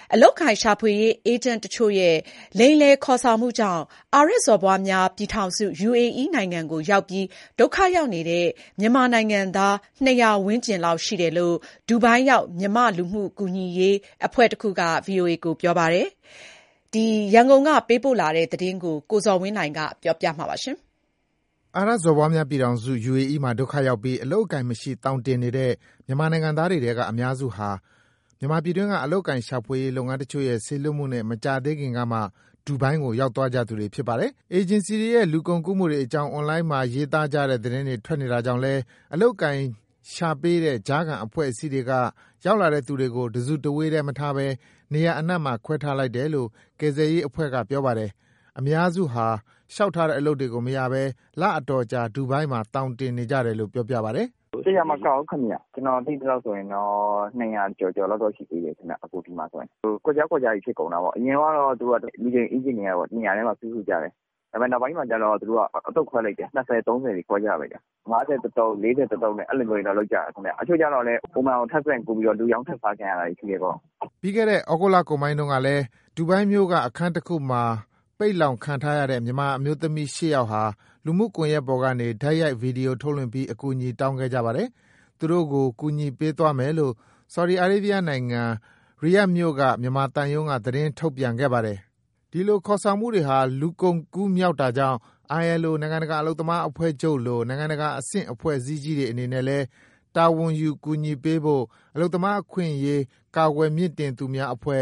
အလုပ်အကိုင်ရှာဖွေရေးအေဂျင့်တချို့ရဲ့လိမ်လည်ခေါ်ဆောင်မှုကြောင့်အာရပ်စော်ဘွားများပြည်ထောင်စု UAE နိုင်ငံကိုရောက်ပြီးဒုက္ခရောက်နေတဲ့မြန်မာနိုင်ငံသား200ဝန်းကျင်လောက်ရှိတယ်လို့ဒူဘိုင်းရောက်မြန်မာလူမှုကူညီရေးအဖွဲ့တခုက VOA ကိုပြောပါတယ်။ ရန်ကုန်ကပေးပို့လာတဲ့သတင်းကိုကိုဇော်ဝင်းလှိုင်ကပြောပြပါမယ်။အာရပ်စော်ဘွားများပြည်ထောင်စု UAE မှာဒုက္ခရောက်ပြီးအလုပ်အကိုင်မရှိသောင်တင်နေတဲ့မြန်မာနိုင်ငံသားတွေထဲကအများစုဟာမြန်မာပြည်တွင်းကအလုပ်အကိုင်ရှာဖွေရေးလုပ်ငန်းတချို့ရဲ့စေလွှတ်မှုနဲ့မကြာသေးခင်ကမှဒူဘိုင်းကိုရောက်သွားကြသူတွေဖြစ်ပါတယ်။ အေဂျင်စီတွေရဲ့လူကုန်ကူးမှုတွေအကြောင်းအွန်လိုင်းမှာရေးသားကြတဲ့သတင်းတွေထွက်နေတာကြောင့်လည်းအလုပ်အကိုင်ရှာပေးတဲ့ကြားခံအဖွဲ့အစည်းတွေကရောက်လာတဲ့သူတွေကိုတစုတဝေးတည်းမထားဘဲနေရာအနှံ့မှာခွဲထားလိုက်တယ်လို့ကယ်ဆယ်ရေးအဖွဲ့ကပြောပါတယ်။ အများစုဟာလျှောက်ထားတဲ့အလုပ်တွေကိုမရဘဲလအတော်ကြာဒူဘိုင်းမှာသောင်တင်နေကြတယ်လို့ပြောပါတယ်။ "100မကဘူးခင်ဗျ။ကျွန်တော်သိသလောက်ဆိုရင်တော့200ကျော်ကျော်လောက်တော့ရှိသေးတယ်ခင်ဗျ။အခုဒီမှာဆိုရင်ကွက်ကြားကြီးဖြစ်ကုန်တာပေါ့။အရင်ကတော့သူကလူချိန်အင်ဂျင်နီယာပေါ့နေရာထဲမှာစုကြတယ်။ဒါပေမဲ့နောက်ပိုင်းမှာကျတော့သူတို့ကအသုတ်ခွဲလိုက်တယ်20 30တွေခွဲကြလိုက်တယ်50တသုတ်40တသုတ်နဲ့အဲ့လိုမျိုးတွေတော့လုပ်ကြတယ်ခင်ဗျ။အချို့ကျတော့လည်းပုံမှန်ထပ်ဆင့်ကူပြီးတော့လူရောင်းထပ်စားခံရတာရှိတယ်ပေါ့။ပြီးခဲ့တဲ့ဩဂုတ်လကုန်ပိုင်းတုန်းကလည်းဒူဘိုင်းမြို့ကအခန်းတစ်ခုမှာပိတ်လှောင်ခံထားရတဲ့မြန်မာအမျိုးသမီး8ယောက်ဟာလူမှုကွန်ရက်ပေါ်ကနေတိုက်ရိုက်ဗီဒီယိုထုတ်လွှင့်ပြီးအကူအညီတောင်းခဲ့ကြပါတယ်။သူတို့ကိုကူညီပေးသွားမယ်လို့ဆော်ဒီအာရေးဗီးယားနိုင်ငံ ရီယက်ဒ်မြို့ကမြန်မာသံရုံးကသတင်းထုတ်ပြန်ခဲ့ပါတယ်။ဒီလိုခေါ်ဆောင်မှုတွေဟာလူကုန်ကူးမြောက်တာကြောင့် ILO နိုင်ငံတကာအလုပ်သမားအဖွဲ့ချုပ်လိုနိုင်ငံတကာအဆင့်အဖွဲ့အစည်းကြီးတွေအနေနဲ့လည်းတာဝန်ယူကူညီပေးဖို့အလုပ်သမားအခွင့်အရေးကာကွယ်မြှင့်တင်သူများအဖွဲ့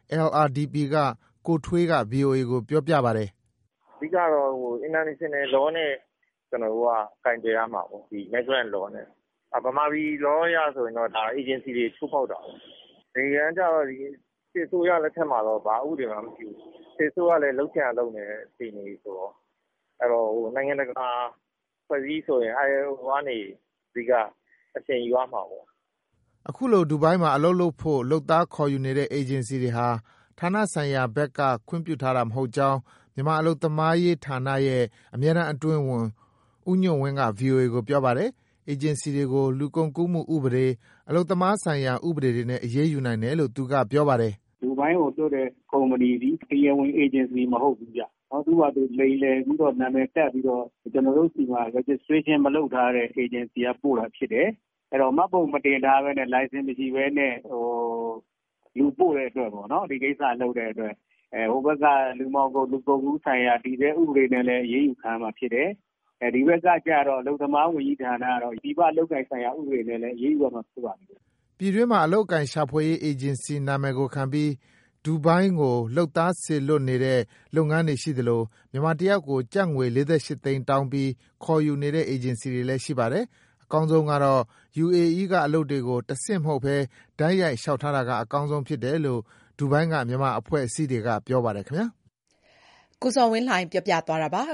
LRDP ကကိုထွေးက VOA ကိုပြောပါတယ်။အဓိကတော့international law နဲ့ကျွန်တော်တို့ကကိုင်တွယ်ရမှာပေါ့ဒီ migrant law နဲ့ဗမာပြည် law အရဆိုရင်တော့ဒါ agency တွေချိုးဖောက်တာပေါ့။ဒီကံကြတော့ဒီစစ်ဆိုးရလက်ထက်မှာတော့ဘာဥပဒေမှမရှိဘူး။စစ်ဆိုးကလည်းလုံးချင်လုပ်နေတဲ့အခြေအနေဆိုတော့အဲ့တော့နိုင်ငံတကာဖွဲ့စည်းဆိုရင် ILO ကနေဒီကအချိန်ယူရမှာပေါ့။အခုလိုဒူဘိုင်းမှာအလုပ်လုပ်ဖို့လုပ်သားခေါ်ယူနေတဲ့ agency တွေဟာဌာနဆိုင်ရာဘက်ကခွင့်ပြုထားတာမဟုတ်ကြောင်းမြန်မာအလုပ်သမားရေးဌာနရဲ့အမြဲတမ်းအတွင်းဝန်ဦးညွန့်ဝင်းက VOA ကိုပြောပါတယ်။ agency တွေကိုလူကုန်ကူးမှုဥပဒေအလုပ်သမားဆိုင်ရာဥပဒေတွေနဲ့အရေးယူနိုင်တယ်လို့သူကပြောပါတယ်။ဒူဘိုင်းကိုလွှတ်တဲ့ကုမ္ပဏီဒီတရားဝင် agency မဟုတ်ဘူးဗျ။သူ့ဟာသူလိမ်လည်ပြီးတော့နာမည်တက်ပြီးတော့ကျွန်တော်တို့စီမှာ registration မလုပ်ထားတဲ့ agency ကပို့တာဖြစ်တယ်။အဲ့တော့မှတ်ပုံမတင်ထားဘဲနဲ့ license မရှိဘဲနဲ့လူပို့တဲ့အတွက်ပေါ့နော်ဒီကိစ္စလုပ်တဲ့အတွက်ဟိုဘက်ကလူကုန်ကူးဆိုင်ရာတည်ဆဲဥပဒေနဲ့လည်းအရေးယူခံမှာဖြစ်တယ်။ဒီဘက်ကကျတော့အလုပ်သမားဝန်ကြီးဌာနကတော့ဒီဘအလုပ်ကိုင်ဆိုင်ရာဥပဒေနဲ့လည်းအရေးယူရမှာဖြစ်ပါတယ်။ပြည်တွင်းမှာအလုပ်အကိုင်ရှာဖွေရေးအေဂျင်စီနာမည်ကိုခံပြီးဒူဘိုင်းကိုလုပ်သားစေလွှတ်နေတဲ့လုပ်ငန်းတွေရှိသလိုမြန်မာတယောက်ကိုကျပ်ငွေ48သိန်းတောင်းပြီးခေါ်ယူနေတဲ့အေဂျင်စီတွေလည်းရှိပါတယ်။အကောင်းဆုံးကတော့ UAE ကအလုပ်တွေကိုတဆင့်မဟုတ်ဘဲတိုက်ရိုက်လျှောက်ထားတာကအကောင်းဆုံးဖြစ်တယ်လို့ဒူဘိုင်းကမြန်မာအဖွဲ့အစည်းတွေကပြောပါတယ်ခင်ဗျာ။ကိုဇော်ဝင်းလှိုင်ပြောပြသွားတာပါ